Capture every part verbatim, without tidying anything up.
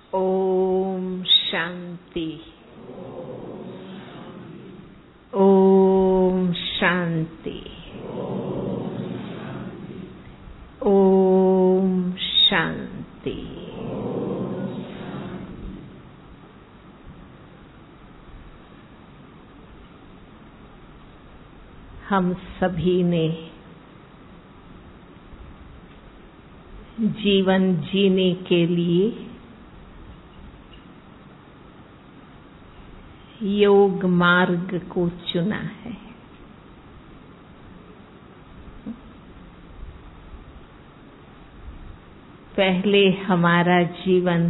ओम शांति। ओम शांति। ओम शांति। हम सभी ने जीवन जीने के लिए योग मार्ग को चुना है। पहले हमारा जीवन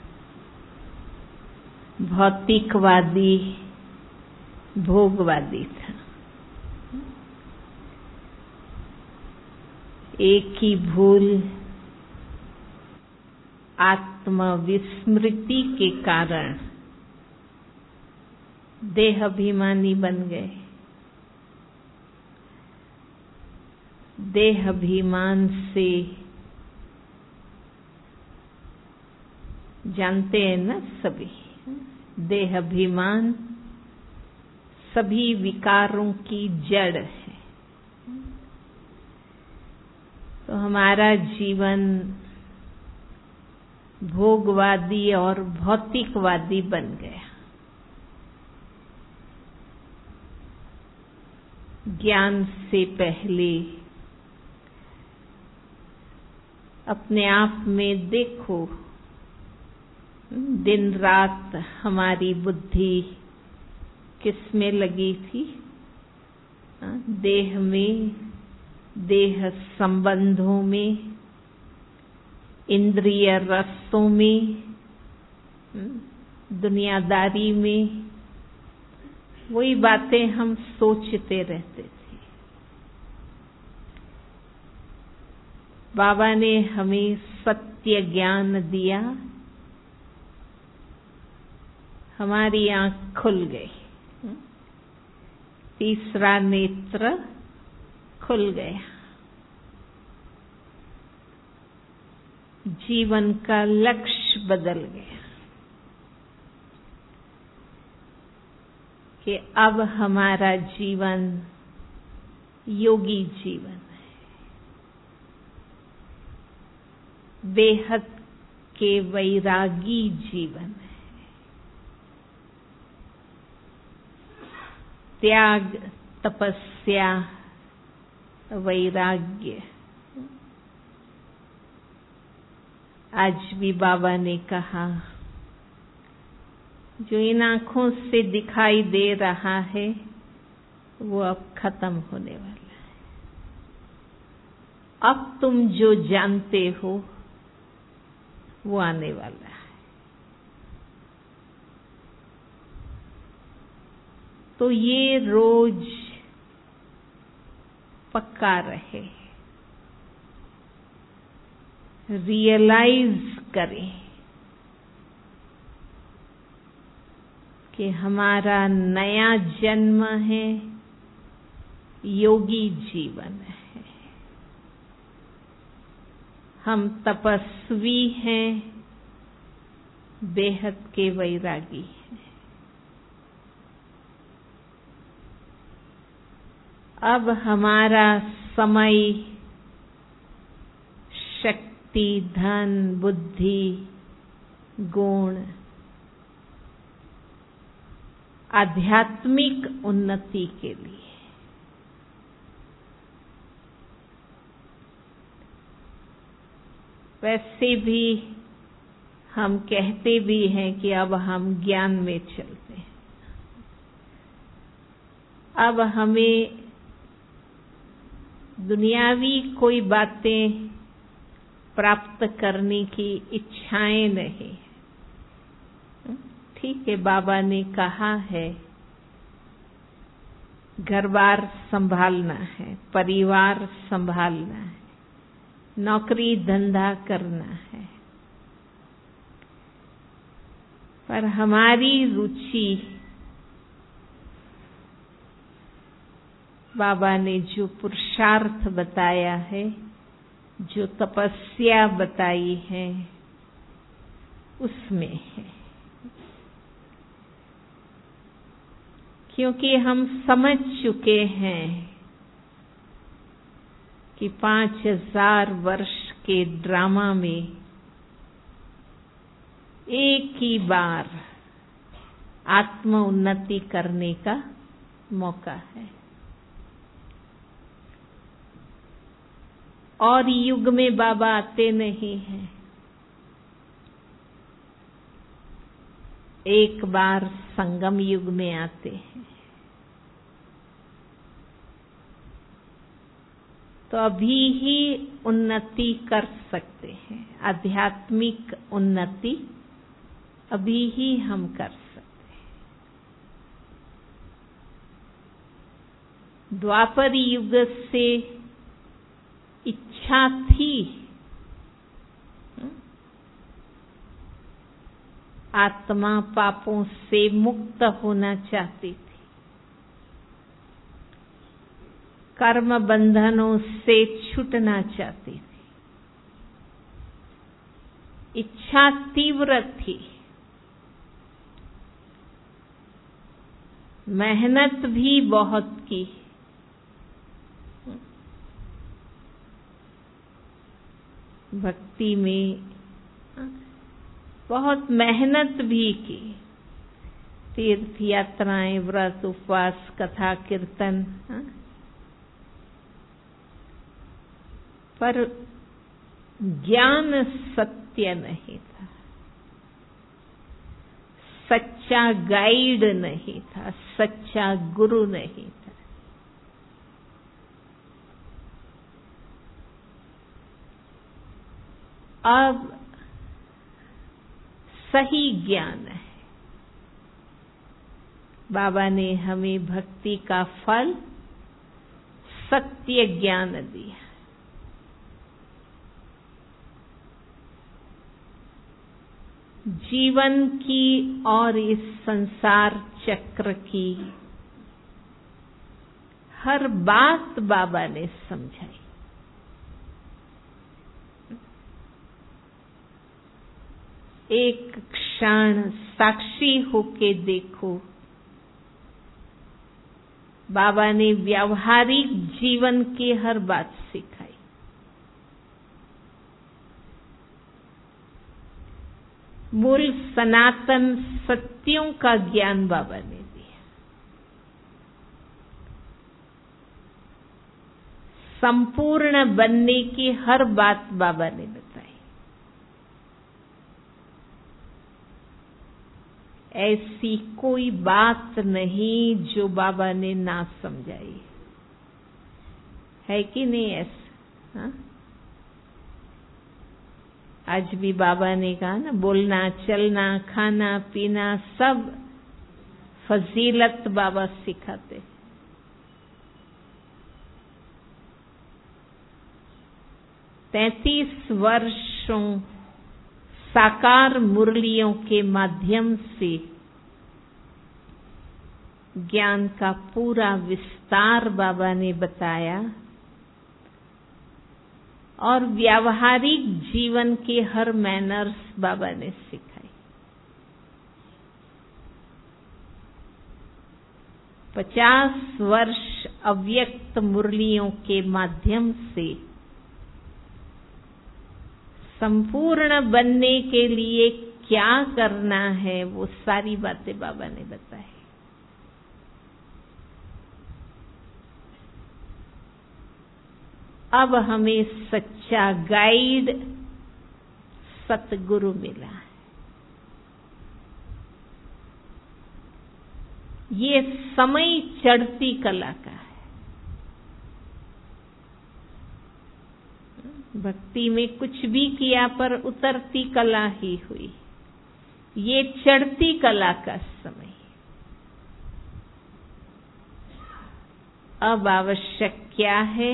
भौतिकवादी, भोगवादी था। एक ही भूल आत्मविस्मृति के कारण देहाभिमानी बन गए। देहाभिमान से जानते हैं ना सभी, देहाभिमान सभी विकारों की जड़ है। तो हमारा जीवन भोगवादी और भौतिकवादी बन गया। ज्ञान से पहले अपने आप में देखो, दिन रात हमारी बुद्धि किस में लगी थी? देह में, देह संबंधों में, इंद्रिय रसों में, दुनियादारी में। वही बातें हम सोचते रहते थे। बाबा ने हमें सत्य ज्ञान दिया, हमारी आंख खुल गई, तीसरा नेत्र खुल गया। जीवन का लक्ष्य बदल गया कि अब हमारा जीवन योगी जीवन है, बेहद के वैरागी जीवन है। त्याग, तपस्या, वैराग्य। आज भी बाबा ने कहा, जो इन आँखों से दिखाई दे रहा है वो अब खत्म होने वाला है। अब तुम जो जानते हो वो आने वाला है। तो ये रोज पक्का रहे, रियलाइज करें कि हमारा नया जन्म है, योगी जीवन है। हम तपस्वी हैं, बेहद के वैरागी हैं। अब हमारा समय, शक्ति, धन, बुद्धि, गुण आध्यात्मिक उन्नति के लिए। वैसे भी हम कहते भी हैं कि अब हम ज्ञान में चलते हैं। अब हमें दुनियावी कोई बातें प्राप्त करने की इच्छाएं नहीं। ठीक है, बाबा ने कहा है घर-बार संभालना है, परिवार संभालना है, नौकरी धंधा करना है, पर हमारी रुचि बाबा ने जो पुरुषार्थ बताया है, जो तपस्या बताई है, उसमें है, क्योंकि हम समझ चुके हैं कि पांच हजार वर्ष के ड्रामा में एक ही बार आत्म उन्नति करने का मौका है, और युग में बाबा आते नहीं हैं। एक बार संगम युग में आते हैं। तो अभी ही उन्नति कर सकते हैं, आध्यात्मिक उन्नति अभी ही हम कर सकते हैं। द्वापर युग से इच्छा थी आत्मा पापों से मुक्त होना चाहती थी, कर्म बंधनों से छूटना चाहती थी, इच्छा तीव्र थी, मेहनत भी बहुत की, भक्ति में बहुत मेहनत भी की, तीर्थ यात्राएं, व्रत, उपवास, कथा, कीर्तन, पर ज्ञान सत्य नहीं था, सच्चा गाइड नहीं था, सच्चा गुरु नहीं था। अब सही ज्ञान है। बाबा ने हमें भक्ति का फल सत्य ज्ञान दिया। जीवन की और इस संसार चक्र की हर बात बाबा ने समझाई। एक क्षण साक्षी होके देखो, बाबा ने व्यावहारिक जीवन की हर बात सिखाई। मूल सनातन सत्यों का ज्ञान बाबा ने दिया। संपूर्ण बनने की हर बात बाबा ने बताई। ऐसी कोई बात नहीं जो बाबा ने ना समझाई है, कि नहीं ऐसा? हाँ? आज भी बाबा ने कहा ना, बोलना, चलना, खाना, पीना सब फजीलत बाबा सिखाते। तैंतीस वर्षों साकार मुरलियों के माध्यम से ज्ञान का पूरा विस्तार बाबा ने बताया, और व्यावहारिक जीवन के हर मैनर्स बाबा ने सिखाई। पचास वर्ष अव्यक्त मुरलियों के माध्यम से संपूर्ण बनने के लिए क्या करना है, वो सारी बातें बाबा ने बताई। अब हमें सच्चा गाइड सतगुरु मिला है। ये समय चढ़ती कला का है। भक्ति में कुछ भी किया पर उतरती कला ही हुई। ये चढ़ती कला का समय। अब आवश्यक क्या है?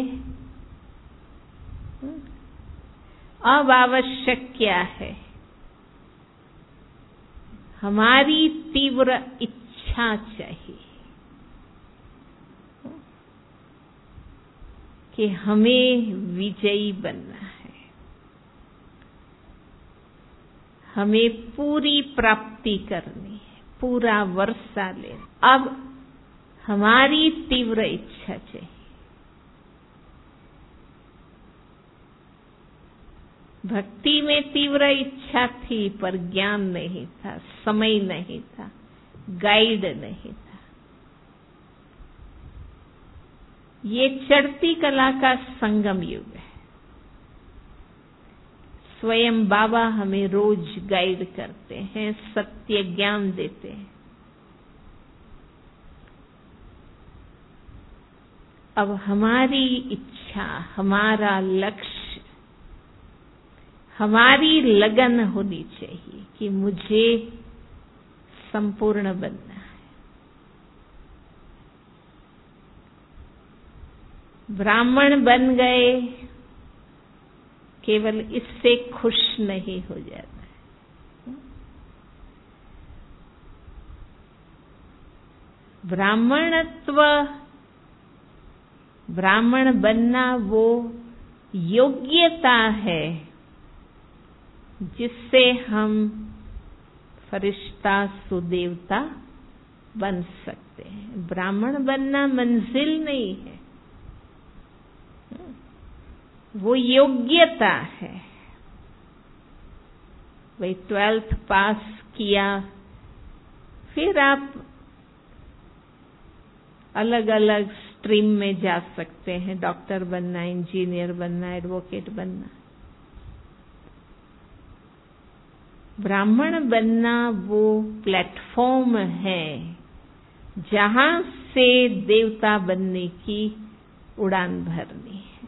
अब आवश्यक क्या है? हमारी तीव्र इच्छा चाहिए कि हमें विजयी बनना है। हमें पूरी प्राप्ति करनी है, पूरा वर्षा लेना। अब हमारी तीव्र इच्छा चाहिए। भक्ति में तीव्र इच्छा थी पर ज्ञान नहीं था, समय नहीं था, गाइड नहीं था। ये चढ़ती कला का संगम युग है। स्वयं बाबा हमें रोज गाइड करते हैं, सत्य ज्ञान देते हैं। अब हमारी इच्छा, हमारा लक्ष्य, हमारी लगन होनी चाहिए कि मुझे संपूर्ण बनना है। ब्राह्मण बन गए, केवल इससे खुश नहीं हो जाता है। ब्राह्मणत्व, ब्राह्मण बनना वो योग्यता है जिससे हम फरिश्ता सुदेवता बन सकते हैं। ब्राह्मण बनना मंजिल नहीं है, वो योग्यता है। भाई ट्वेल्थ पास किया, फिर आप अलग अलग स्ट्रीम में जा सकते हैं। डॉक्टर बनना, इंजीनियर बनना, एडवोकेट बनना। ब्राह्मण बनना वो प्लेटफॉर्म है जहां से देवता बनने की उड़ान भरनी है।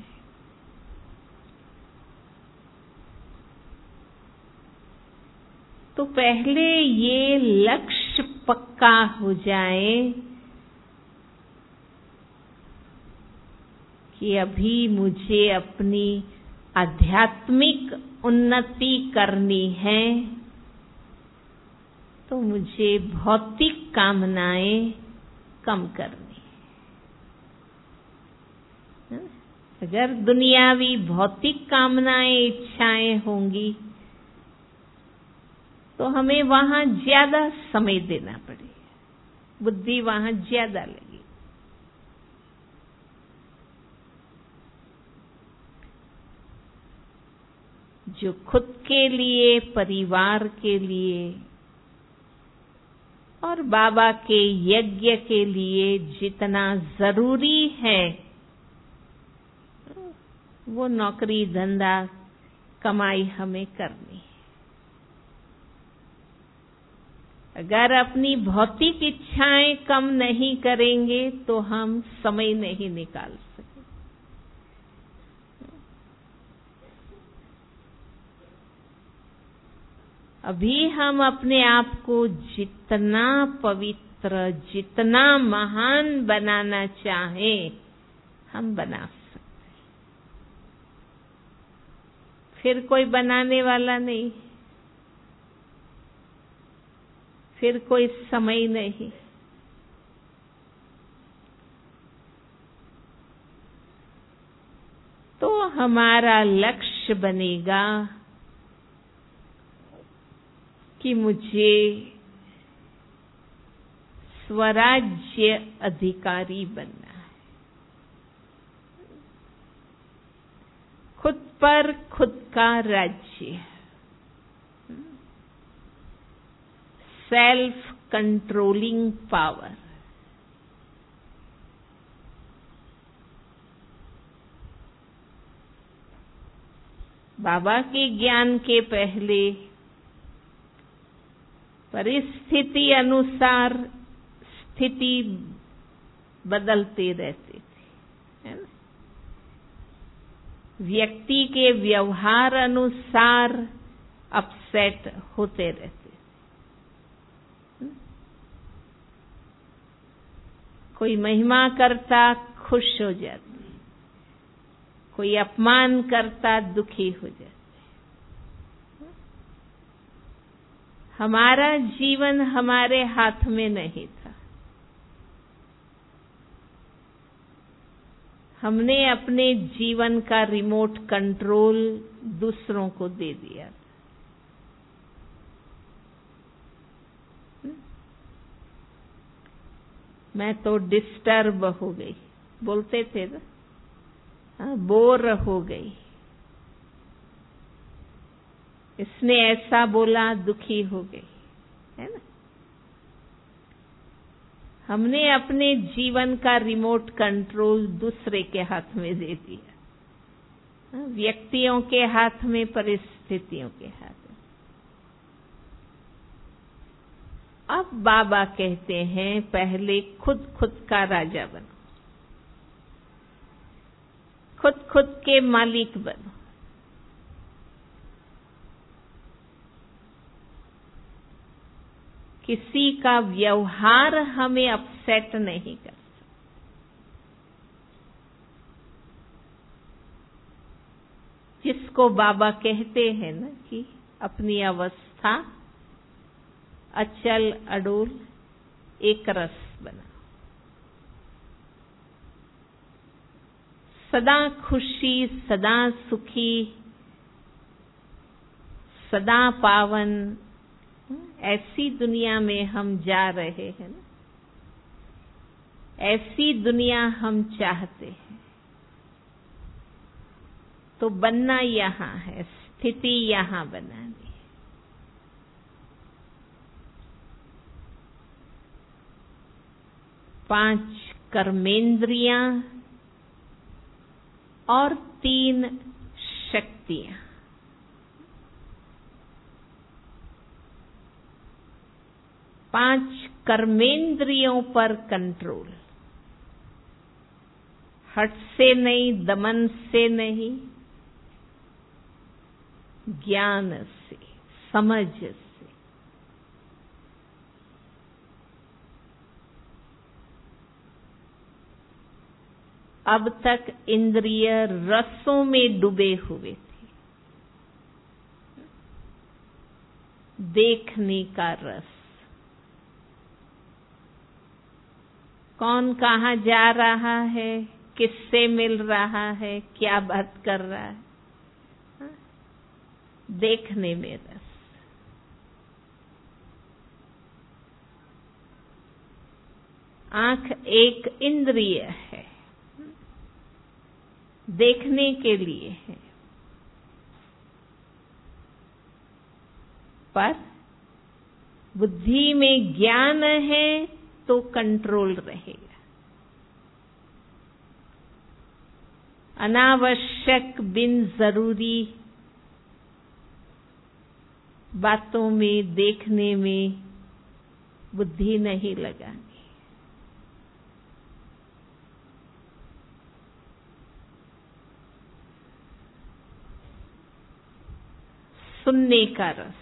तो पहले ये लक्ष्य पक्का हो जाए कि अभी मुझे अपनी आध्यात्मिक उन्नति करनी है, तो मुझे भौतिक कामनाएं कम करनी है। अगर दुनियावी भौतिक कामनाएं, इच्छाएं होंगी तो हमें वहां ज्यादा समय देना पड़ेगा, बुद्धि वहां ज्यादा लगेगी। जो खुद के लिए, परिवार के लिए और बाबा के यज्ञ के लिए जितना जरूरी है, वो नौकरी, धंधा, कमाई हमें करनी है। अगर अपनी भौतिक इच्छाएं कम नहीं करेंगे तो हम समय नहीं निकाल सकते। अभी हम अपने आप को जितना पवित्र, जितना महान बनाना चाहें, हम बना सकते हैं। फिर कोई बनाने वाला नहीं, फिर कोई समय नहीं। तो हमारा लक्ष्य बनेगा कि मुझे स्वराज्य अधिकारी बनना है। खुद पर खुद का राज्य, सेल्फ कंट्रोलिंग पावर। बाबा के ज्ञान के पहले परिस्थिति अनुसार स्थिति बदलती रहती थी, है ना? व्यक्ति के व्यवहार अनुसार अपसेट होते रहते। कोई महिमा करता, खुश हो जाते, कोई अपमान करता, दुखी हो जाते। हमारा जीवन हमारे हाथ में नहीं था। हमने अपने जीवन का रिमोट कंट्रोल दूसरों को दे दिया था। मैं तो डिस्टर्ब हो गई, बोलते थे ना, हाँ, बोर हो गई, इसने ऐसा बोला, दुखी हो गई, है ना। हमने अपने जीवन का रिमोट कंट्रोल दूसरे के हाथ में दे दिया, व्यक्तियों के हाथ में, परिस्थितियों के हाथ में। अब बाबा कहते हैं पहले खुद खुद का राजा बनो, खुद खुद के मालिक बनो। किसी का व्यवहार हमें अपसेट नहीं कर सकता। जिसको बाबा कहते हैं ना कि अपनी अवस्था अचल अडोल एक रस बना, सदा खुशी, सदा सुखी, सदा पावन, ऐसी दुनिया में हम जा रहे हैं ना, ऐसी दुनिया हम चाहते हैं। तो बनना यहाँ है, स्थिति यहाँ बनानी है। पांच कर्मेंद्रियां और तीन शक्तियां। पांच कर्मेंद्रियों पर कंट्रोल, हठ से नहीं, दमन से नहीं, ज्ञान से, समझ से। अब तक इंद्रिय रसों में डूबे हुए थे। देखने का रस, कौन कहाँ जा रहा है, किससे मिल रहा है, क्या बात कर रहा है, हा? देखने में रस। आंख एक इंद्रिय है, देखने के लिए है, पर बुद्धि में ज्ञान है तो कंट्रोल रहेगा। अनावश्यक, बिन जरूरी बातों में, देखने में बुद्धि नहीं लगानी। सुनने का रस,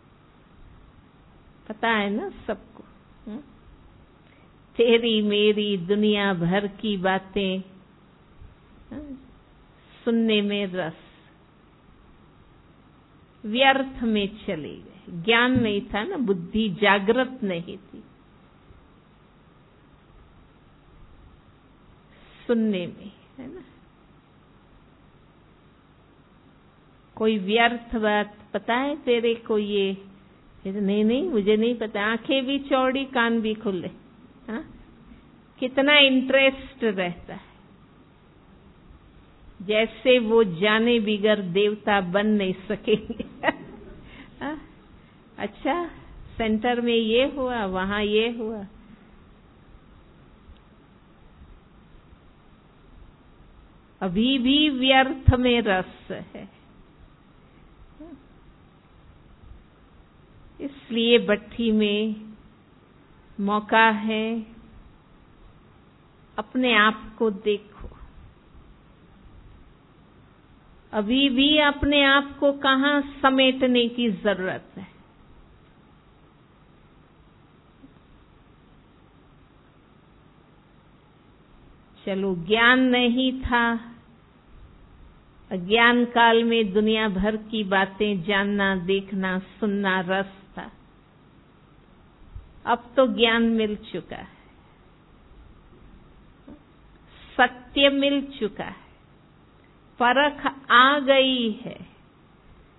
पता है ना सबको, हुँ? तेरी मेरी दुनिया भर की बातें, हुँ? सुनने में रस, व्यर्थ में चले गए। ज्ञान नहीं था ना, बुद्धि जागृत नहीं थी। सुनने में, है ना, कोई व्यर्थ बात, पता है तेरे को ये, नहीं नहीं मुझे नहीं पता, आंखें भी चौड़ी, कान भी खुले, हाँ? कितना इंटरेस्ट रहता है, जैसे वो जाने बिगर देवता बन नहीं सकेंगे। हाँ? अच्छा, सेंटर में ये हुआ, वहां ये हुआ। अभी भी व्यर्थ में रस है। इसलिए भट्ठी में मौका है, अपने आप को देखो। अभी भी अपने आप को कहाँ समेटने की जरूरत है। चलो, ज्ञान नहीं था, अज्ञान काल में दुनिया भर की बातें जानना, देखना, सुनना रस था। अब तो ज्ञान मिल चुका है, सत्य मिल चुका है, परख आ गई है,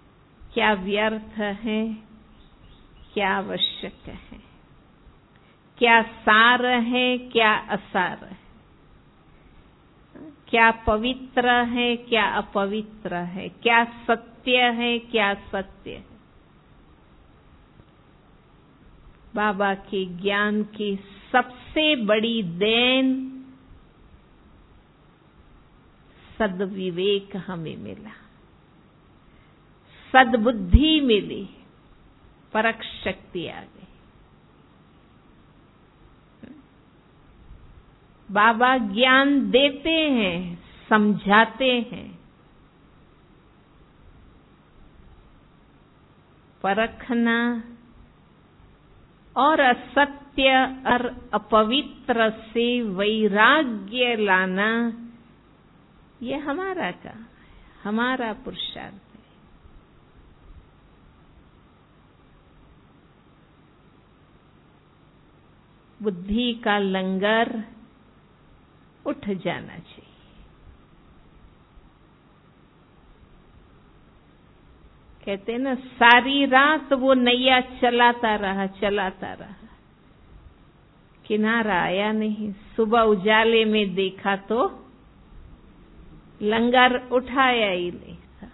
क्या व्यर्थ है, क्या आवश्यक है, क्या सार है, क्या असार है, क्या पवित्र है, क्या अपवित्र है, क्या सत्य है, क्या सत्य है। बाबा के ज्ञान की सबसे बड़ी देन सद्विवेक हमें मिला, सद्बुद्धि मिली, परख शक्ति आ गई। बाबा ज्ञान देते हैं, समझाते हैं, परखना और असत्य और अपवित्र से वैराग्य लाना, ये हमारा काम है, हमारा पुरुषार्थ है। बुद्धि का लंगर उठ जाना चाहिए। कहते हैं ना, सारी रात वो नैया चलाता रहा चलाता रहा, किनारा आया नहीं। सुबह उजाले में देखा तो लंगर उठाया ही नहीं था।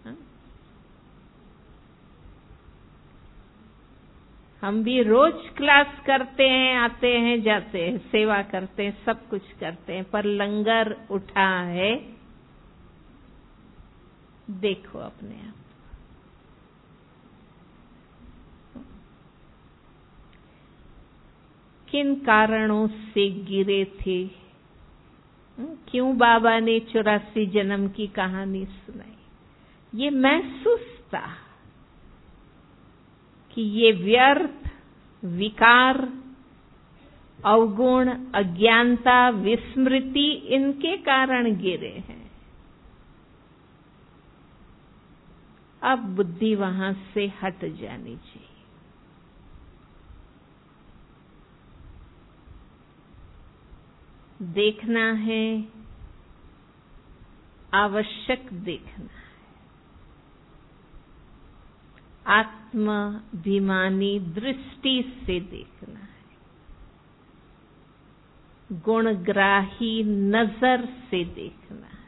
हम भी रोज क्लास करते हैं, आते हैं, जाते हैं, सेवा करते हैं, सब कुछ करते हैं, पर लंगर उठा है, देखो अपने आप। किन कारणों से गिरे थे, क्यों बाबा ने चौरासी जन्म की कहानी सुनाई? ये महसूस था कि ये व्यर्थ, विकार, अवगुण, अज्ञानता, विस्मृति, इनके कारण गिरे हैं। अब बुद्धि वहां से हट जानी चाहिए। देखना है, आवश्यक देखना है। आत्माभिमानी दृष्टि से देखना है, गुणग्राही नजर से देखना है,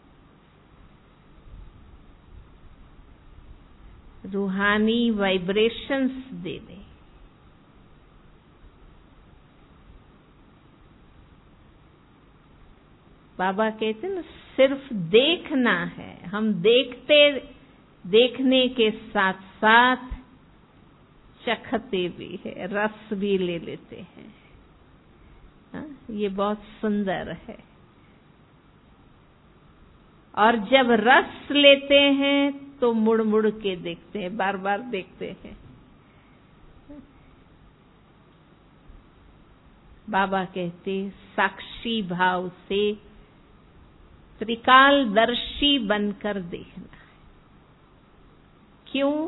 रूहानी वाइब्रेशंस देने। बाबा कहते हैं ना, सिर्फ देखना है। हम देखते, देखने के साथ साथ चखते भी है, रस भी ले लेते हैं। हा? ये बहुत सुंदर है। और जब रस लेते हैं तो मुड़ मुड़ के देखते हैं, बार बार देखते हैं। बाबा कहते, साक्षी भाव से त्रिकालदर्शी बनकर देखना है। क्यों?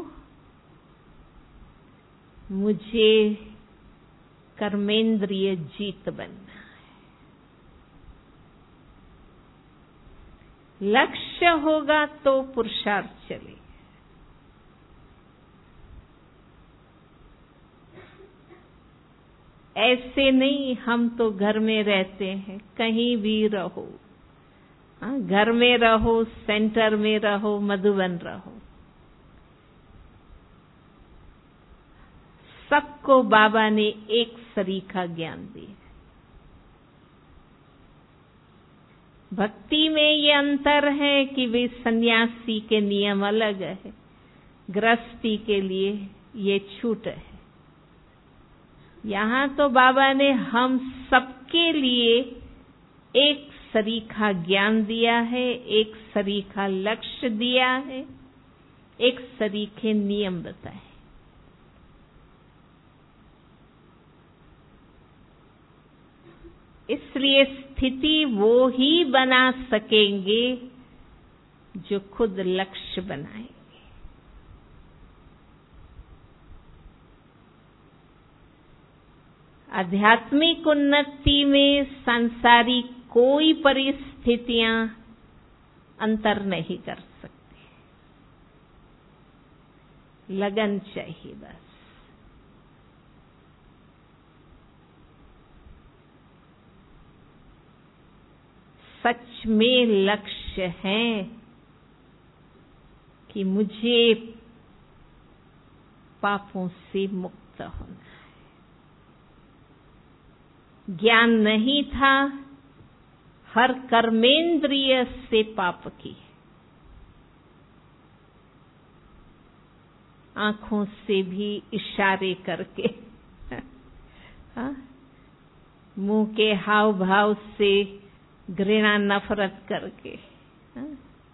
मुझे कर्मेंद्रिय जीत बनना है। लक्ष्य होगा तो पुरुषार्थ चलेगा। ऐसे नहीं हम तो घर में रहते हैं, कहीं भी रहो, घर में रहो, सेंटर में रहो, मधुबन रहो, सबको बाबा ने एक सरीखा ज्ञान दिया। भक्ति में ये अंतर है कि वे सन्यासी के नियम अलग है, गृहस्थी के लिए ये छूट है। यहाँ तो बाबा ने हम सबके लिए एक सरीखा ज्ञान दिया है, एक सरीखा लक्ष्य दिया है, एक सरीखे नियम बताए। इसलिए स्थिति वो ही बना सकेंगे जो खुद लक्ष्य बनाएंगे। आध्यात्मिक उन्नति में सांसारिक कोई परिस्थितियां अंतर नहीं कर सकती। लगन चाहिए बस। सच में लक्ष्य है कि मुझे पापों से मुक्त होना है। ज्ञान नहीं था, हर कर्मेंद्रिय से पाप की, आंखों से भी इशारे करके, हाँ? मुंह के हाव भाव से घृणा नफरत करके, हाँ?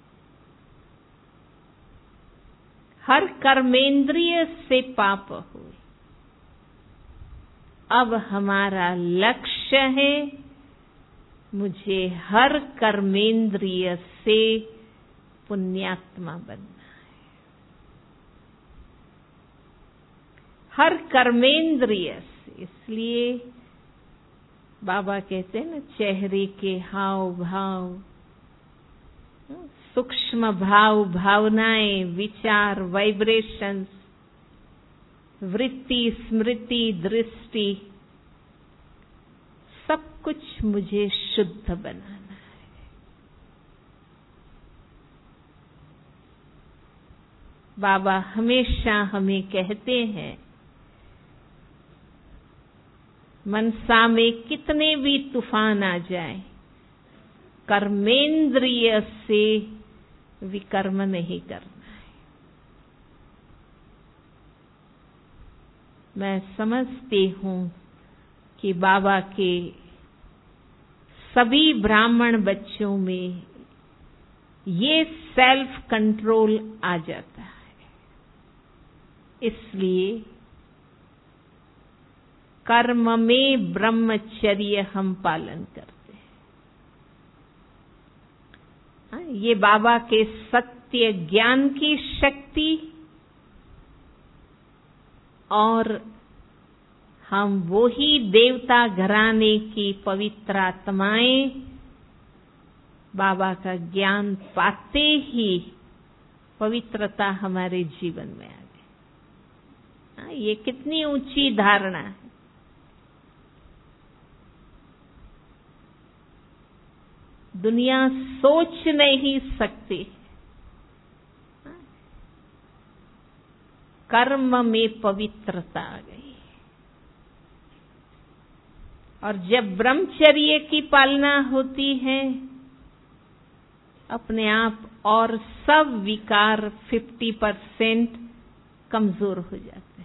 हर कर्मेंद्रिय से पाप हुए। अब हमारा लक्ष्य है मुझे हर कर्मेंद्रिय से पुण्यात्मा बनना है। हर कर्मेंद्रिय से, इसलिए बाबा कहते हैं ना, चेहरे के हाव भाव, सूक्ष्म भाव भावनाएं, विचार, वाइब्रेशंस, वृत्ति, स्मृति, दृष्टि, सब कुछ मुझे शुद्ध बनाना है। बाबा हमेशा हमें कहते हैं, मनसा में कितने भी तूफान आ जाए, कर्मेंद्रिय से विकर्म नहीं करना है। मैं समझती हूँ कि बाबा के सभी ब्राह्मण बच्चों में ये सेल्फ कंट्रोल आ जाता है। इसलिए कर्म में ब्रह्मचर्य हम पालन करते हैं। ये बाबा के सत्य ज्ञान की शक्ति, और हम वो ही देवता घराने की पवित्र आत्माएं बाबा का ज्ञान पाते ही पवित्रता हमारे जीवन में आ गई। ये कितनी ऊंची धारणा है। दुनिया सोच नहीं सकती। कर्म में पवित्रता आ गई। और जब ब्रह्मचर्य की पालना होती है, अपने आप और सब विकार पचास परसेंट कमजोर हो जाते हैं।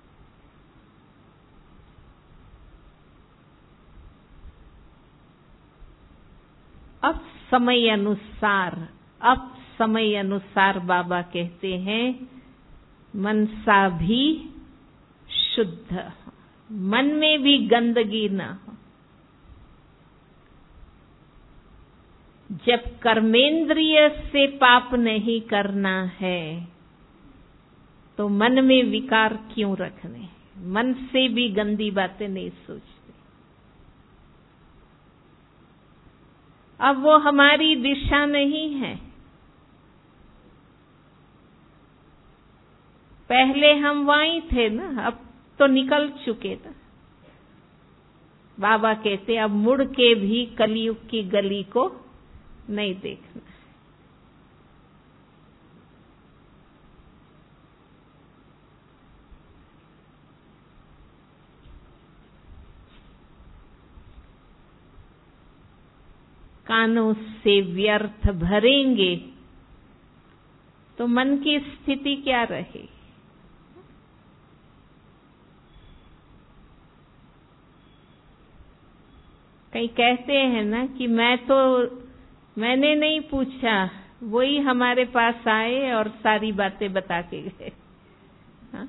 अब समय अनुसार, अब समय अनुसार बाबा कहते हैं, मनसा भी शुद्ध हो, मन में भी गंदगी न हो। जब कर्मेंद्रिय से पाप नहीं करना है तो मन में विकार क्यों रखने? मन से भी गंदी बातें नहीं सोचते। अब वो हमारी दिशा नहीं है। पहले हम वहीं थे ना, अब तो निकल चुके ना। बाबा कहते अब मुड़ के भी कलयुग की गली को नहीं देखना। कानों से व्यर्थ भरेंगे तो मन की स्थिति क्या रहे? कई कहते हैं ना कि मैं तो मैंने नहीं पूछा, वही हमारे पास आए और सारी बातें बता के गए। हाँ?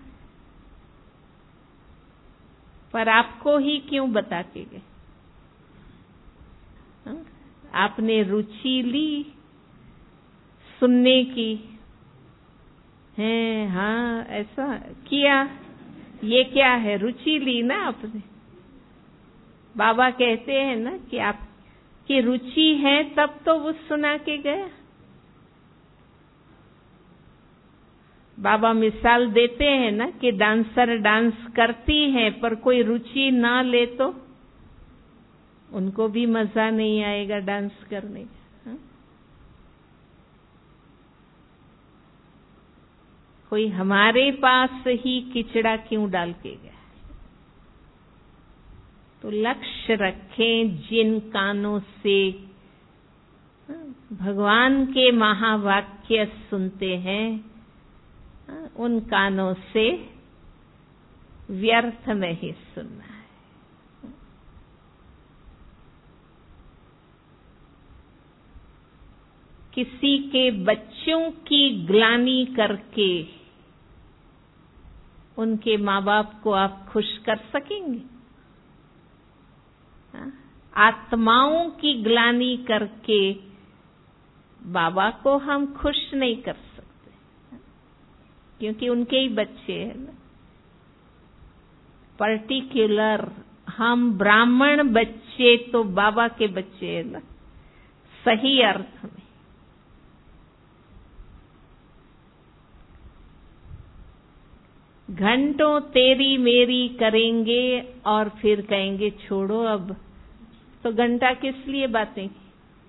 पर आपको ही क्यों बता के गए? हाँ? आपने रुचि ली सुनने की है? हाँ, ऐसा किया। ये क्या है? रुचि ली ना आपने। बाबा कहते हैं ना कि आपकी रुचि है तब तो वो सुना के गया। बाबा मिसाल देते हैं ना कि डांसर डांस करती है पर कोई रुचि ना ले तो उनको भी मजा नहीं आएगा डांस करने का। कोई हमारे पास ही किचड़ा क्यों डाल के गया? तो लक्ष्य रखें, जिन कानों से भगवान के महावाक्य सुनते हैं, उन कानों से व्यर्थ नहीं सुनना है। किसी के बच्चों की ग्लानि करके उनके माँ बाप को आप खुश कर सकेंगे? आत्माओं की ग्लानि करके बाबा को हम खुश नहीं कर सकते, क्योंकि उनके ही बच्चे हैं ना। पर्टिकुलर हम ब्राह्मण बच्चे तो बाबा के बच्चे हैं ना, सही अर्थ में। घंटों तेरी मेरी करेंगे और फिर कहेंगे छोड़ो अब, तो घंटा किस लिए बातें की?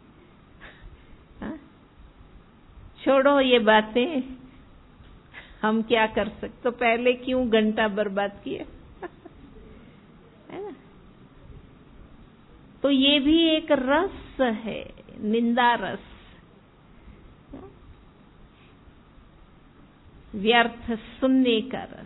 छोड़ो ये बातें, हम क्या कर सकते? तो पहले क्यों घंटा बर्बाद किया? है ना? तो ये भी एक रस है, निंदा रस, व्यर्थ सुनने का रस।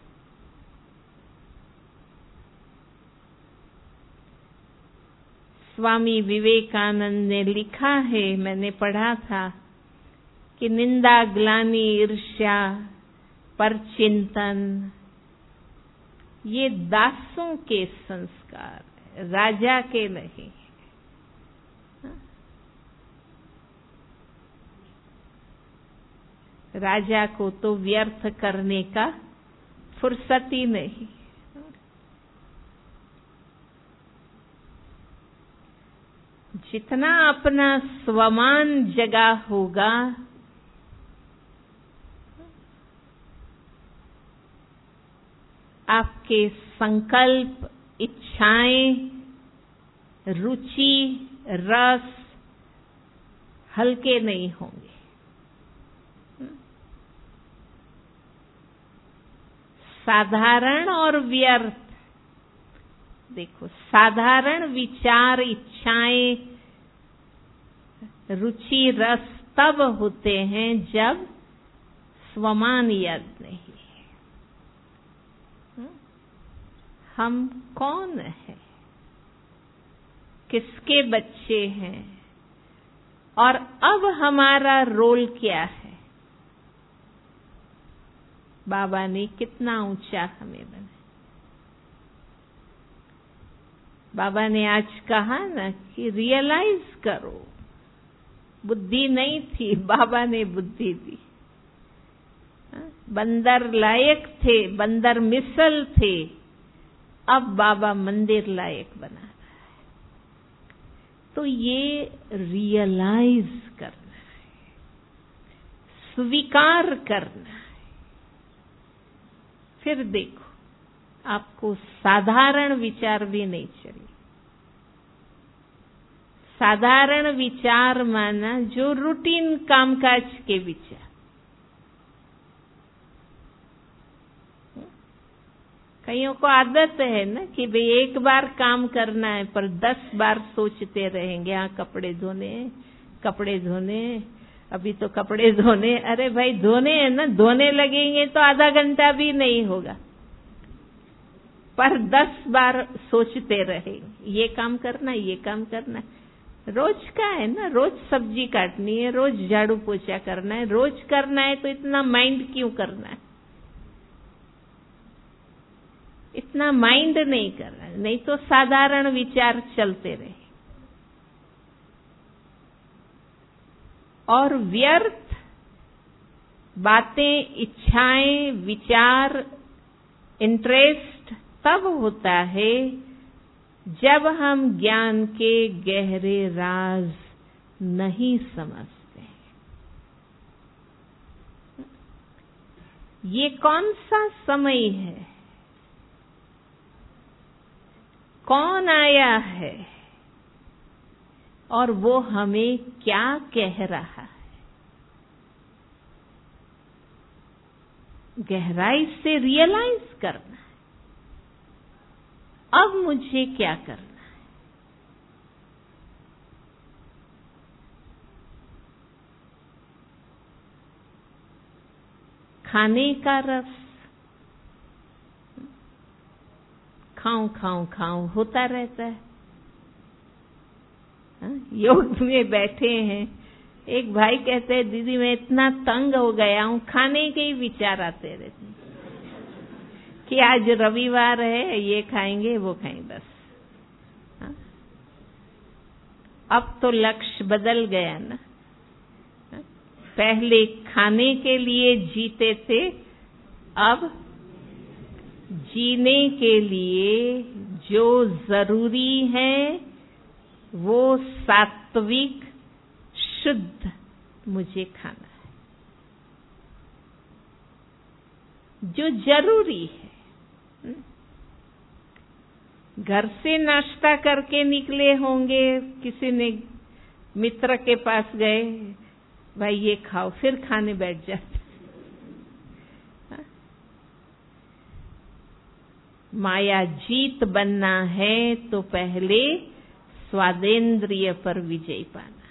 स्वामी विवेकानंद ने लिखा है, मैंने पढ़ा था, कि निंदा, ग्लानि, ईर्ष्या, परचिंतन ये दासों के संस्कार, राजा के नहीं। राजा को तो व्यर्थ करने का फुर्सत ही नहीं। जितना अपना स्वमान जगा होगा, आपके संकल्प, इच्छाएं, रुचि, रस हल्के नहीं होंगे। साधारण और व्यर्थ, देखो, साधारण विचार, इच्छाएं, रुचि, रस तब होते हैं जब स्वमान याद नहीं। हम कौन हैं, किसके बच्चे हैं, और अब हमारा रोल क्या है? बाबा ने कितना ऊंचा हमें बनाया। बाबा ने आज कहा ना कि रियलाइज करो, बुद्धि नहीं थी, बाबा ने बुद्धि दी। बंदर लायक थे, बंदर मिसल थे, अब बाबा मंदिर लायक बना रहा है। तो ये रियलाइज करना है, स्वीकार करना है। फिर देखो, आपको साधारण विचार भी नहीं चाहिए। साधारण विचार माना जो रूटीन कामकाज के विचार। कईयों को आदत है ना कि भाई एक बार काम करना है, पर दस बार सोचते रहेंगे, हाँ कपड़े धोने, कपड़े धोने, अभी तो कपड़े धोने। अरे भाई धोने हैं ना, धोने लगेंगे तो आधा घंटा भी नहीं होगा, पर दस बार सोचते रहेंगे, ये काम करना, ये काम करना। रोज का है ना, रोज सब्जी काटनी है, रोज झाड़ू पोछा करना है, रोज करना है, तो इतना माइंड क्यों करना है? इतना माइंड नहीं करना, नहीं तो साधारण विचार चलते रहे। और व्यर्थ बातें, इच्छाएं, विचार, इंटरेस्ट तब होता है जब हम ज्ञान के गहरे राज नहीं समझते। ये कौन सा समय है? कौन आया है? और वो हमें क्या कह रहा है। गहराई से रियलाइज करना है, अब मुझे क्या करना है। खाने का रस खाऊं खाऊं खाऊं होता रहता है। योग में बैठे हैं, एक भाई कहते हैं दीदी मैं इतना तंग हो गया हूं, खाने के ही विचार आते रहते हैं कि आज रविवार है, ये खाएंगे वो खाएंगे बस। हा? अब तो लक्ष्य बदल गया ना। हा? पहले खाने के लिए जीते थे, अब जीने के लिए जो जरूरी है वो सात्विक शुद्ध मुझे खाना है, जो जरूरी है। घर से नाश्ता करके निकले होंगे, किसी ने मित्र के पास गए, भाई ये खाओ, फिर खाने बैठ जाते। माया जीत बनना है तो पहले स्वादेंद्रिय पर विजय पाना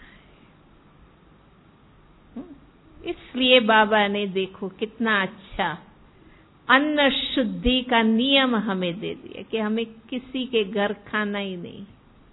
है। इसलिए बाबा ने देखो कितना अच्छा अन्न शुद्धि का नियम हमें दे दिया कि हमें किसी के घर खाना ही नहीं,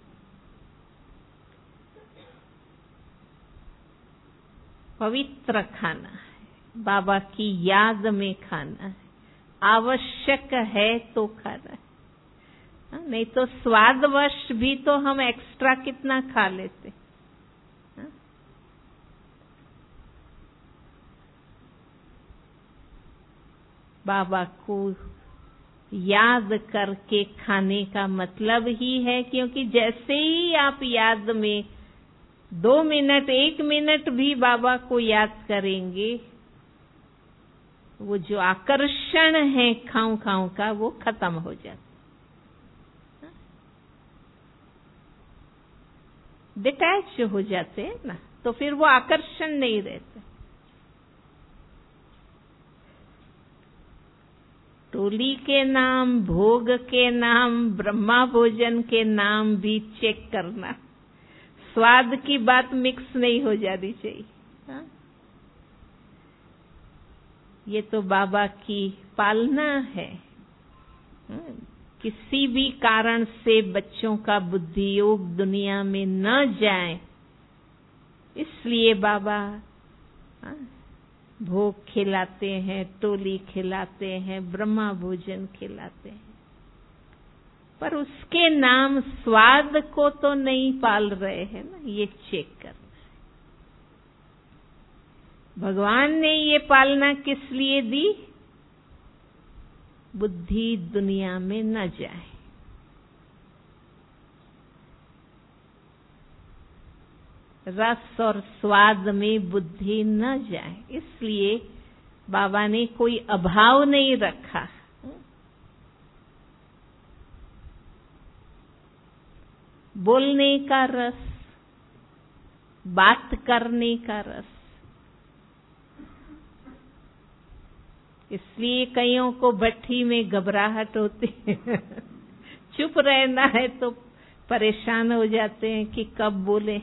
पवित्र खाना है, बाबा की याद में खाना है, आवश्यक है तो खाना है। नहीं तो स्वादवश भी तो हम एक्स्ट्रा कितना खा लेते। हा? बाबा को याद करके खाने का मतलब ही है, क्योंकि जैसे ही आप याद में दो मिनट एक मिनट भी बाबा को याद करेंगे, वो जो आकर्षण है खाऊं खाऊं का वो खत्म हो जाता, डिटैच हो जाते हैं ना, तो फिर वो आकर्षण नहीं रहते। टोली के नाम, भोग के नाम, ब्रह्मा भोजन के नाम भी चेक करना, स्वाद की बात मिक्स नहीं हो जानी चाहिए। हा? ये तो बाबा की पालना है। किसी भी कारण से बच्चों का बुद्धि योग दुनिया में न जाए, इसलिए बाबा भोग खिलाते हैं, टोली खिलाते हैं, ब्रह्मा भोजन खिलाते हैं, पर उसके नाम स्वाद को तो नहीं पाल रहे हैं ना, ये चेक करना है। भगवान ने ये पालना किस लिए दी? बुद्धि दुनिया में न जाए। रस और स्वाद में बुद्धि न जाए, इसलिए बाबा ने कोई अभाव नहीं रखा। बोलने का रस, बात करने का रस, इसलिए कईयों को भट्ठी में घबराहट होती है चुप रहना है तो परेशान हो जाते हैं कि कब बोले।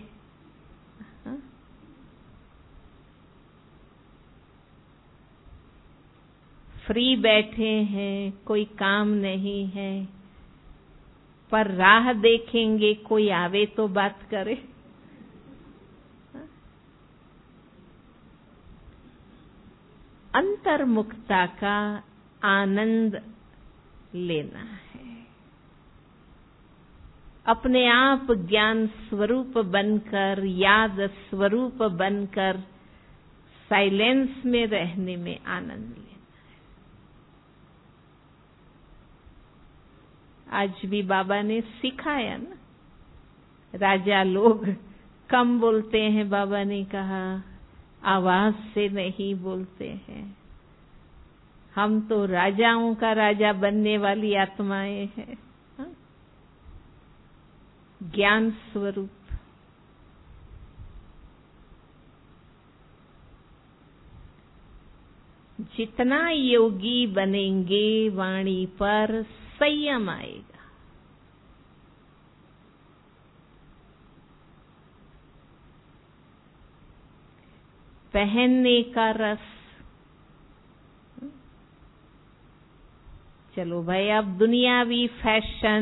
फ्री बैठे हैं, कोई काम नहीं है, पर राह देखेंगे कोई आवे तो बात करे। अंतर्मुखता का आनंद लेना है, अपने आप ज्ञान स्वरूप बनकर, याद स्वरूप बनकर साइलेंस में रहने में आनंद लेना है। आज भी बाबा ने सिखाया ना, राजा लोग कम बोलते हैं, बाबा ने कहा आवाज से नहीं बोलते हैं, हम तो राजाओं का राजा बनने वाली आत्माएं हैं। ज्ञान स्वरूप जितना योगी बनेंगे वाणी पर संयम आएगा। पहनने का रस, चलो भाई अब दुनियावी फैशन,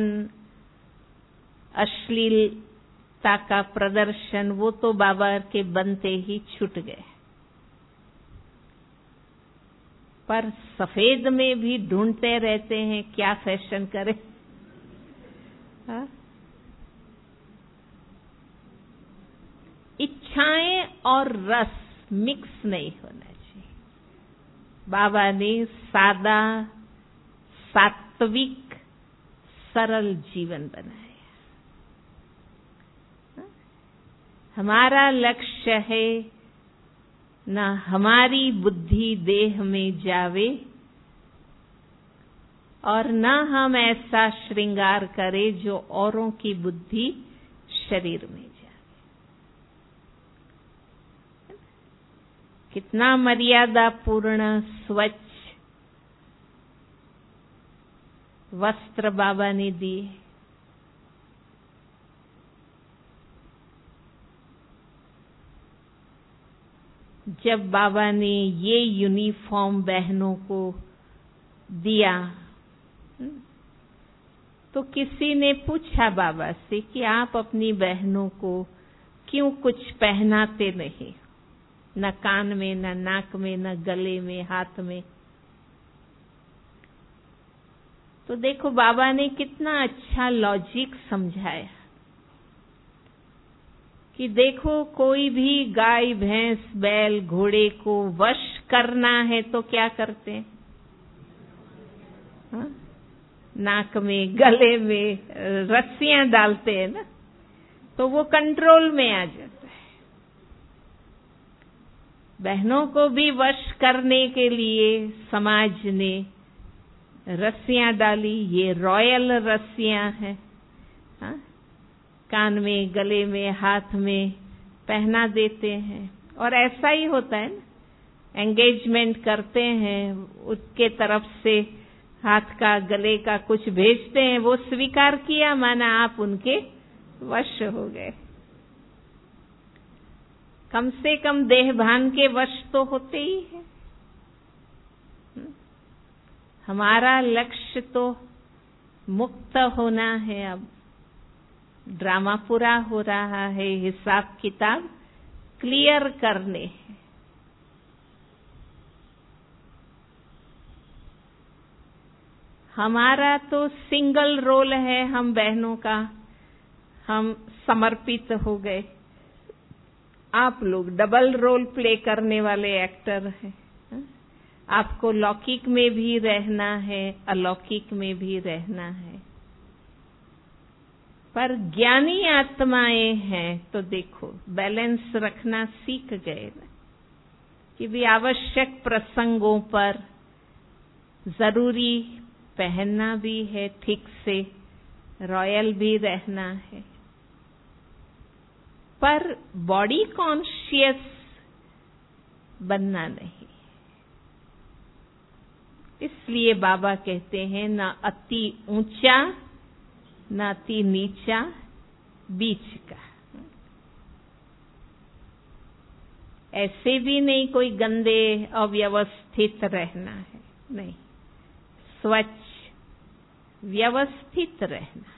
अश्लीलता का प्रदर्शन, वो तो बाबा के बनते ही छूट गए। पर सफेद में भी ढूंढते रहते हैं क्या फैशन करें। हाँ? इच्छाएं और रस मिक्स नहीं होना चाहिए। बाबा ने सादा, सात्विक, सरल जीवन बनाया। हमारा लक्ष्य है ना हमारी बुद्धि देह में जावे और न हम ऐसा श्रृंगार करें जो औरों की बुद्धि शरीर में जावे। कितना मर्यादा पूर्ण स्वच्छ वस्त्र बाबा ने दिए। जब बाबा ने ये यूनिफॉर्म बहनों को दिया तो किसी ने पूछा बाबा से कि आप अपनी बहनों को क्यों कुछ पहनाते नहीं, न कान में, न नाक में, न गले में, हाथ में। तो देखो बाबा ने कितना अच्छा लॉजिक समझाया कि देखो कोई भी गाय, भैंस, बैल, घोड़े को वश करना है तो क्या करते हैं? हाँ? नाक में, गले में रस्सियां डालते हैं ना, तो वो कंट्रोल में आ जाता है। बहनों को भी वश करने के लिए समाज ने रस्सियां डाली। ये रॉयल रस्सियां हैं। हाँ? कान में, गले में, हाथ में पहना देते हैं। और ऐसा ही होता है ना, एंगेजमेंट करते हैं, उसके तरफ से हाथ का, गले का कुछ भेजते हैं, वो स्वीकार किया, माना आप उनके वश हो गए। कम से कम देहभान के वश तो होते ही है। हमारा लक्ष्य तो मुक्त होना है। अब ड्रामा पूरा हो रहा है, हिसाब किताब क्लियर करने हैं। हमारा तो सिंगल रोल है, हम बहनों का, हम समर्पित हो गए। आप लोग डबल रोल प्ले करने वाले एक्टर हैं। आपको लौकिक में भी रहना है, अलौकिक में भी रहना है। पर ज्ञानी आत्माएं हैं तो देखो बैलेंस रखना सीख गए ना, कि भी आवश्यक प्रसंगों पर जरूरी पहनना भी है, ठीक से रॉयल भी रहना है, पर बॉडी कॉन्शियस बनना नहीं। इसलिए बाबा कहते हैं ना अति ऊंचा ना अति नीचा, बीच का। ऐसे भी नहीं कोई गंदे अव्यवस्थित रहना है, नहीं, स्वच्छ व्यवस्थित रहना।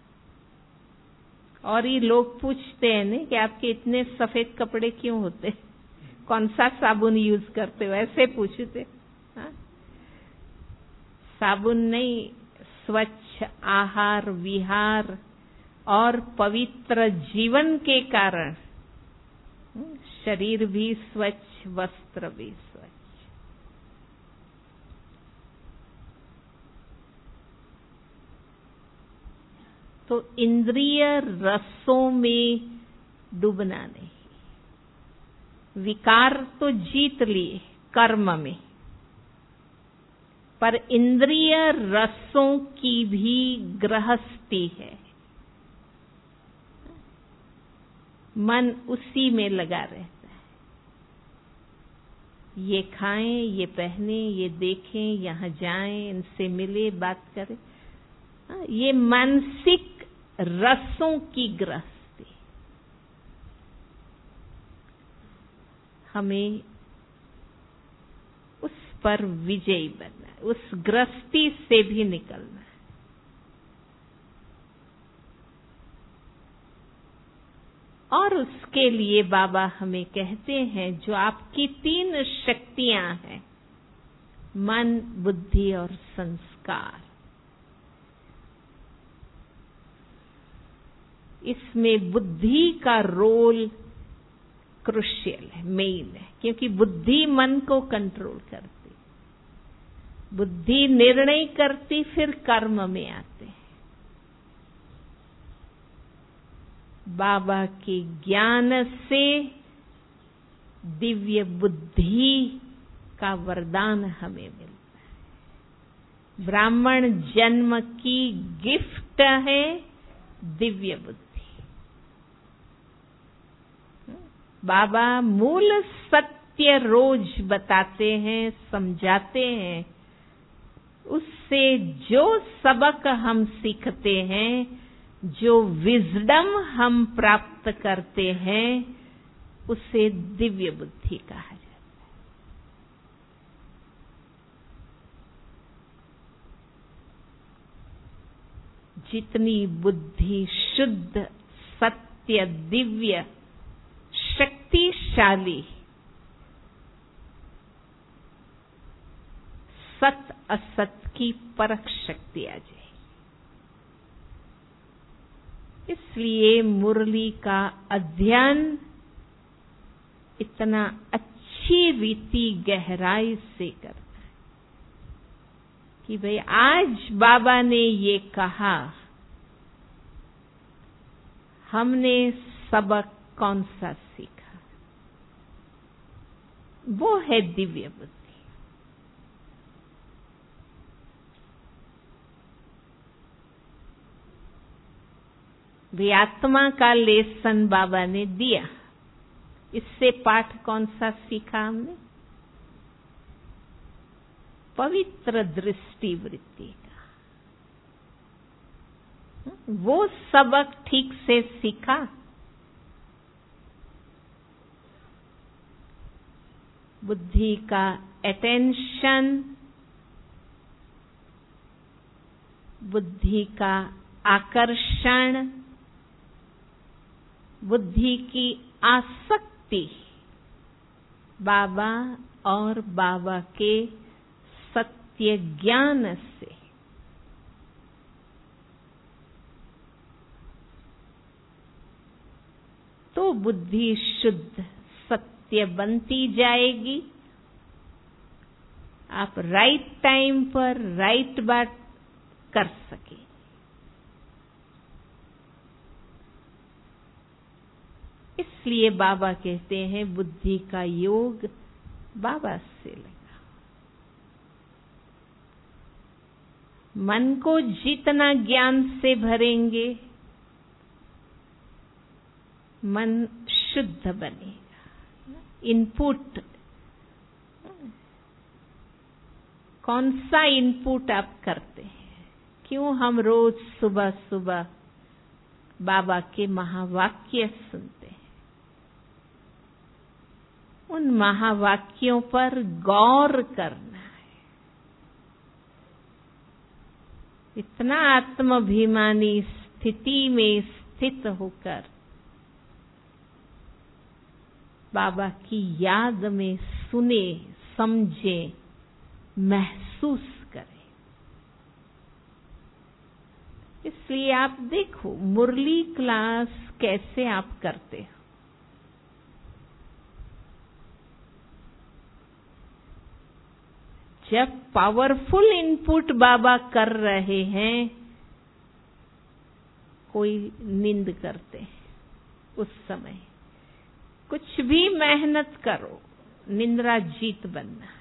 और ये लोग पूछते हैं ना कि आपके इतने सफेद कपड़े क्यों होते, कौन सा साबुन यूज करते हो, ऐसे पूछते। हाँ? साबुन नहीं, स्वच्छ आहार विहार और पवित्र जीवन के कारण शरीर भी स्वच्छ, वस्त्र भी स्वच्छ। तो इंद्रिय रसों में डूबना नहीं। विकार तो जीत लिए कर्म में, पर इंद्रिय रसों की भी गृहस्थी है। मन उसी में लगा रहता है। ये खाएं, ये पहने, ये देखें, यहाँ जाएं, इनसे मिले, बात करें। ये मानसिक रसों की गृहस्थी। हमें उस पर विजयी बनना है, उस गृहस्थी से भी निकलना है। और उसके लिए बाबा हमें कहते हैं, जो आपकी तीन शक्तियां हैं, मन, बुद्धि और संस्कार, इसमें बुद्धि का रोल क्रुशियल है, मेन है, क्योंकि बुद्धि मन को कंट्रोल करती, बुद्धि निर्णय करती, फिर कर्म में आते हैं। बाबा के ज्ञान से दिव्य बुद्धि का वरदान हमें मिलता है। ब्राह्मण जन्म की गिफ्ट है दिव्य बुद्धि। बाबा मूल सत्य रोज बताते हैं, समझाते हैं। उससे जो सबक हम सीखते हैं, जो विजडम हम प्राप्त करते हैं, उसे दिव्य बुद्धि कहा जाता है। जितनी बुद्धि शुद्ध, सत्य, दिव्य, शक्तिशाली, सत असत की परख शक्ति आ जाए। इसलिए मुरली का अध्ययन इतना अच्छी रीति गहराई से करना है कि भाई आज बाबा ने ये कहा, हमने सबक कौन सा सीखा? वो है दिव्य बुद्धि। वे आत्मा का लेसन बाबा ने दिया। इससे पाठ कौन सा सीखा हमने? पवित्र दृष्टि वृत्ति का। वो सबक ठीक से सीखा। बुद्धि का अटेंशन, बुद्धि का आकर्षण, बुद्धि की आसक्ति बाबा और बाबा के सत्य ज्ञान से तो बुद्धि शुद्ध सत्य बनती जाएगी। आप राइट टाइम पर राइट बात कर सके। इसलिए बाबा कहते हैं बुद्धि का योग बाबा से लगा। मन को जितना ज्ञान से भरेंगे, मन शुद्ध बनेगा। इनपुट, कौन सा इनपुट आप करते हैं? क्यों हम रोज सुबह सुबह बाबा के महावाक्य सुनते हैं? उन महावाक्यों पर गौर करना है। इतना आत्माभिमानी स्थिति में स्थित होकर बाबा की याद में सुने, समझे, महसूस करें। इसलिए आप देखो मुरली क्लास कैसे आप करते हो। जब पावरफुल इनपुट बाबा कर रहे हैं, कोई नींद करते हैं उस समय। कुछ भी मेहनत करो, निंद्रा जीत बनना है।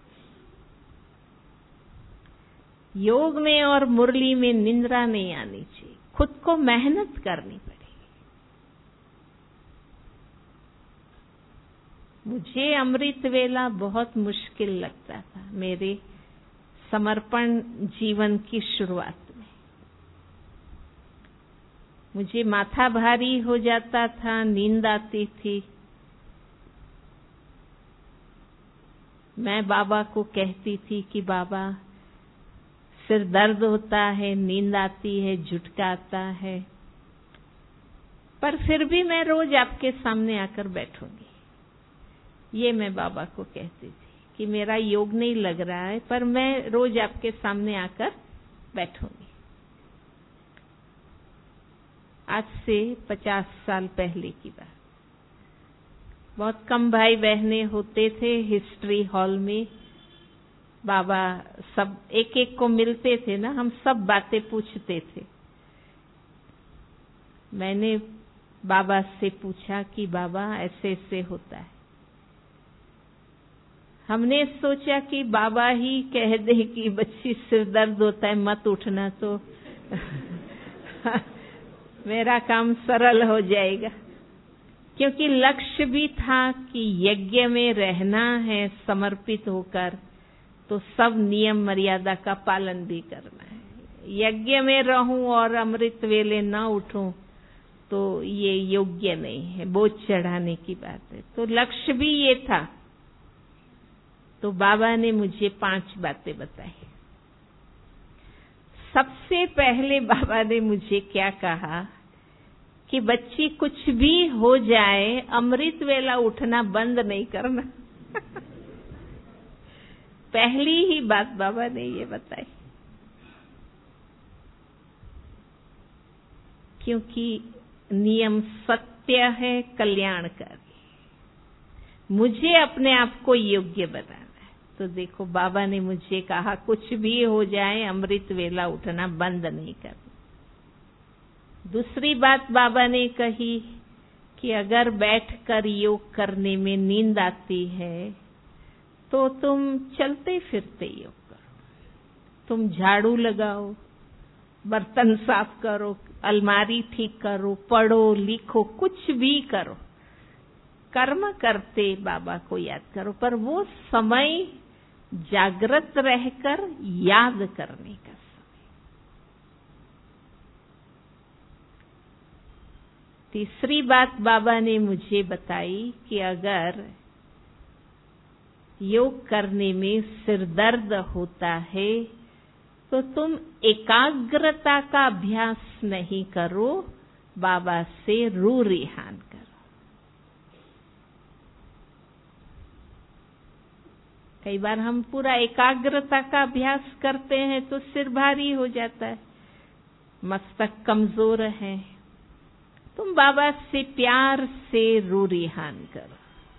योग में और मुरली में निंद्रा नहीं आनी चाहिए। खुद को मेहनत करनी पड़ेगी। मुझे अमृत वेला बहुत मुश्किल लगता था मेरे समर्पण जीवन की शुरुआत में। मुझे माथा भारी हो जाता था, नींद आती थी। मैं बाबा को कहती थी कि बाबा सिर दर्द होता है, नींद आती है, झुटका आता है, पर फिर भी मैं रोज आपके सामने आकर बैठूंगी। ये मैं बाबा को कहती थी कि मेरा योग नहीं लग रहा है, पर मैं रोज आपके सामने आकर बैठूंगी। आज से पचास साल पहले की बात। बहुत कम भाई बहने होते थे हिस्ट्री हॉल में। बाबा सब एक एक को मिलते थे ना, हम सब बातें पूछते थे। मैंने बाबा से पूछा कि बाबा ऐसे ऐसे होता है। हमने सोचा कि बाबा ही कह दे कि बच्ची सिर दर्द होता है मत उठना, तो मेरा काम सरल हो जाएगा। क्योंकि लक्ष्य भी था कि यज्ञ में रहना है समर्पित होकर, तो सब नियम मर्यादा का पालन भी करना है। यज्ञ में रहूं और अमृत वेले न उठूं तो ये योग्य नहीं है, बोझ चढ़ाने की बात है। तो लक्ष्य भी ये था। तो बाबा ने मुझे पांच बातें बताई। सबसे पहले बाबा ने मुझे क्या कहा कि बच्ची कुछ भी हो जाए, अमृत वेला उठना बंद नहीं करना। पहली ही बात बाबा ने ये बताई। क्योंकि नियम सत्य है, कल्याणकारी। मुझे अपने आप को योग्य बनाना है। तो देखो बाबा ने मुझे कहा कुछ भी हो जाए, अमृत वेला उठना बंद नहीं करना। दूसरी बात बाबा ने कही कि अगर बैठकर योग करने में नींद आती है तो तुम चलते फिरते योग करो। तुम झाड़ू लगाओ, बर्तन साफ करो, अलमारी ठीक करो, पढ़ो, लिखो, कुछ भी करो। कर्म करते बाबा को याद करो, पर वो समय जागृत रहकर याद करने का। तीसरी बात बाबा ने मुझे बताई कि अगर योग करने में सिर दर्द होता है तो तुम एकाग्रता का अभ्यास नहीं करो, बाबा से रू रिहान करो। कई बार हम पूरा एकाग्रता का अभ्यास करते हैं तो सिर भारी हो जाता है, मस्तक कमजोर है। तुम बाबा से प्यार से रू रिहान करो।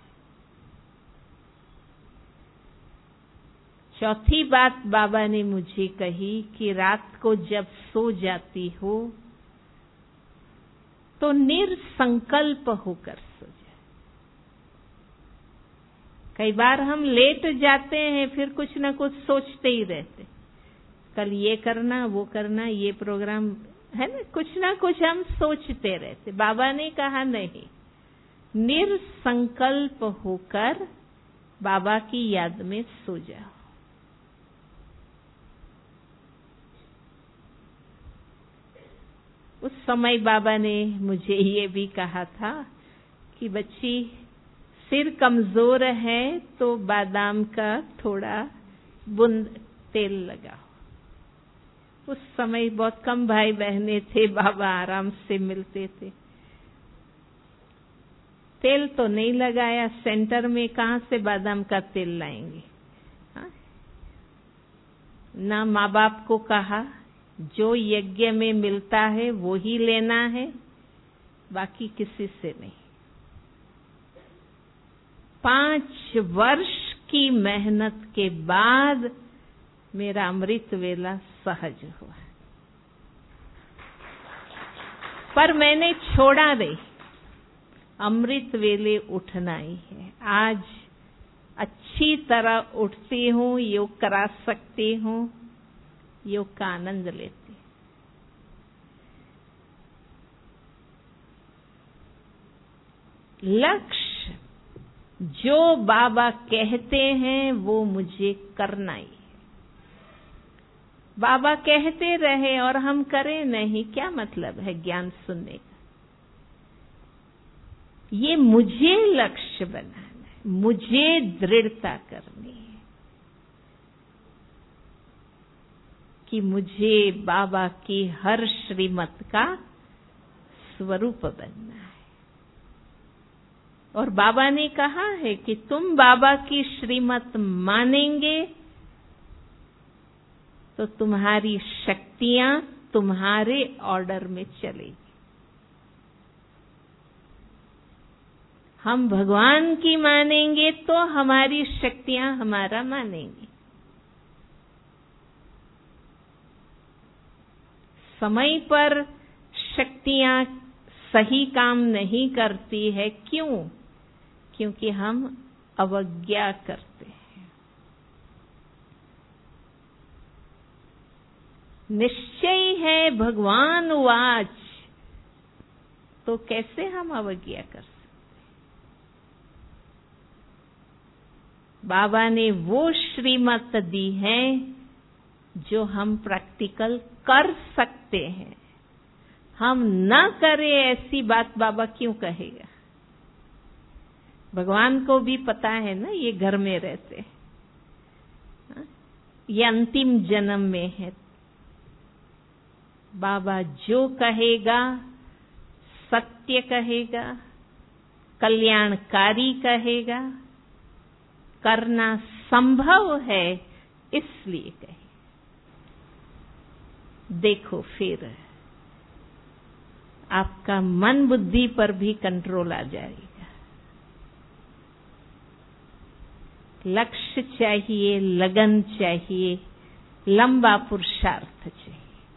चौथी बात बाबा ने मुझे कही कि रात को जब सो जाती हो तो निरसंकल्प होकर सो जाए। कई बार हम लेट जाते हैं, फिर कुछ ना कुछ सोचते ही रहते, कल ये करना, वो करना, ये प्रोग्राम है ना, कुछ ना कुछ हम सोचते रहते। बाबा ने कहा नहीं, निरसंकल्प होकर बाबा की याद में सो जाओ। उस समय बाबा ने मुझे ये भी कहा था कि बच्ची सिर कमजोर है तो बादाम का थोड़ा बूंद तेल लगाओ। उस समय बहुत कम भाई बहने थे, बाबा आराम से मिलते थे। तेल तो नहीं लगाया, सेंटर में कहाँ से बादाम का तेल लाएंगे। हाँ? ना माँ बाप को कहा जो यज्ञ में मिलता है वो ही लेना है, बाकी किसी से नहीं। पांच वर्ष की मेहनत के बाद मेरा अमृत वेला सहज हुआ, पर मैंने छोड़ा नहीं। अमृत वेले उठना ही है। आज अच्छी तरह उठती हूँ, योग करा सकती हूँ, योग का आनंद लेती। लक्ष्य जो बाबा कहते हैं वो मुझे करना ही है। बाबा कहते रहे और हम करें नहीं, क्या मतलब है ज्ञान सुनने का? ये मुझे लक्ष्य बनाना है, मुझे दृढ़ता करनी है कि मुझे बाबा की हर श्रीमत का स्वरूप बनना है। और बाबा ने कहा है कि तुम बाबा की श्रीमत मानेंगे तो तुम्हारी शक्तियां तुम्हारे ऑर्डर में चलेगी। हम भगवान की मानेंगे तो हमारी शक्तियां हमारा मानेंगी। समय पर शक्तियां सही काम नहीं करती है, क्यों? क्योंकि हम अवज्ञा करते हैं। निश्चय है भगवान वाच, तो कैसे हम अवज्ञा कर सकते? बाबा ने वो श्रीमत दी है जो हम प्रैक्टिकल कर सकते हैं। हम न करें ऐसी बात बाबा क्यों कहेगा? भगवान को भी पता है ना ये घर में रहते, ये अंतिम जन्म में है। बाबा जो कहेगा सत्य कहेगा, कल्याणकारी कहेगा, करना संभव है इसलिए कहे। देखो फिर आपका मन बुद्धि पर भी कंट्रोल आ जाएगा। लक्ष्य चाहिए, लगन चाहिए, लंबा पुरुषार्थ चाहिए।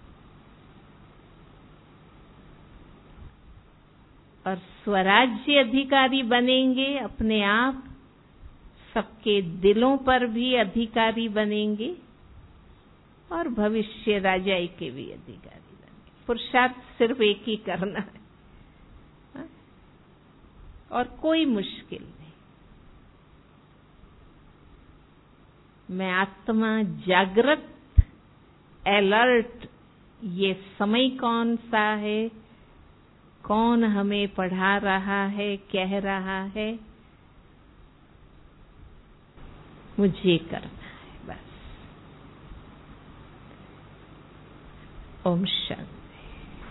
और स्वराज्य अधिकारी बनेंगे, अपने आप सबके दिलों पर भी अधिकारी बनेंगे और भविष्य राजाई के भी अधिकारी बनेंगे। पुरुषार्थ सिर्फ एक ही करना है और कोई मुश्किल नहीं। मैं आत्मा जागृत, अलर्ट, ये समय कौन सा है, कौन हमें पढ़ा रहा है, कह रहा है, मुझे करना है बस। ओम शांति।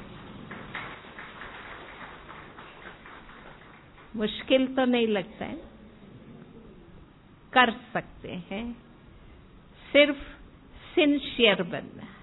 मुश्किल तो नहीं लगता है, कर सकते हैं, सिर्फ सिंसियर बनना है।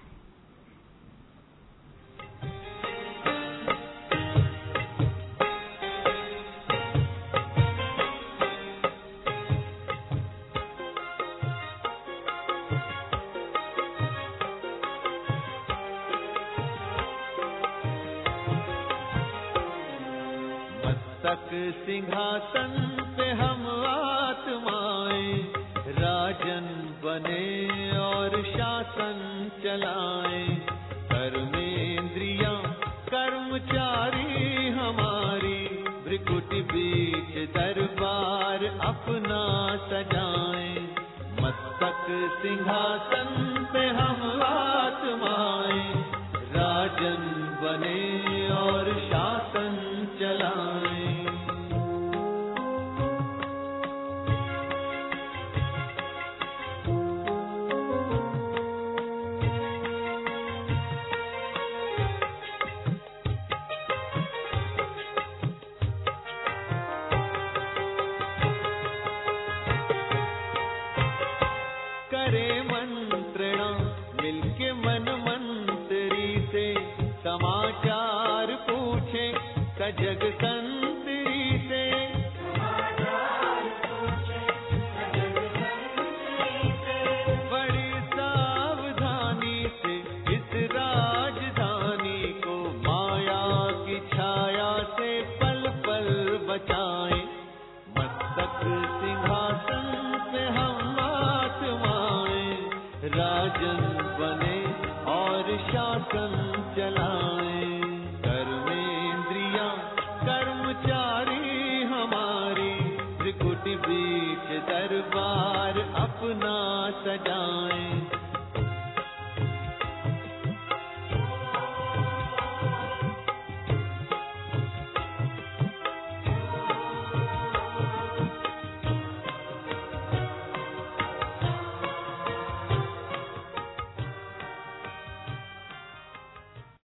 मस्तक सिंहासन पे हम आत्माएं राजन बने और शासन चलाएं। कर्मेंद्रियां कर्मचारी हमारी, भृकुट बीच दरबार अपना सजाएं। मस्तक सिंहासन पे हम आत्माएं राजन बने और शासन चलाएं। करे मंत्रणा मिलके मन मंत्री से, समाचार पूछे सजग संतरी से। बड़ी सावधानी से इस राजधानी को माया की छाया से पल पल बचाएं। मस्तक सिंहासन पे हम आत्माएं राजन बने और शासन चलाएं। कर्मेंद्रियां कर्मचारी हमारी, त्रिकुट बीच दरबार अपना सजाएं।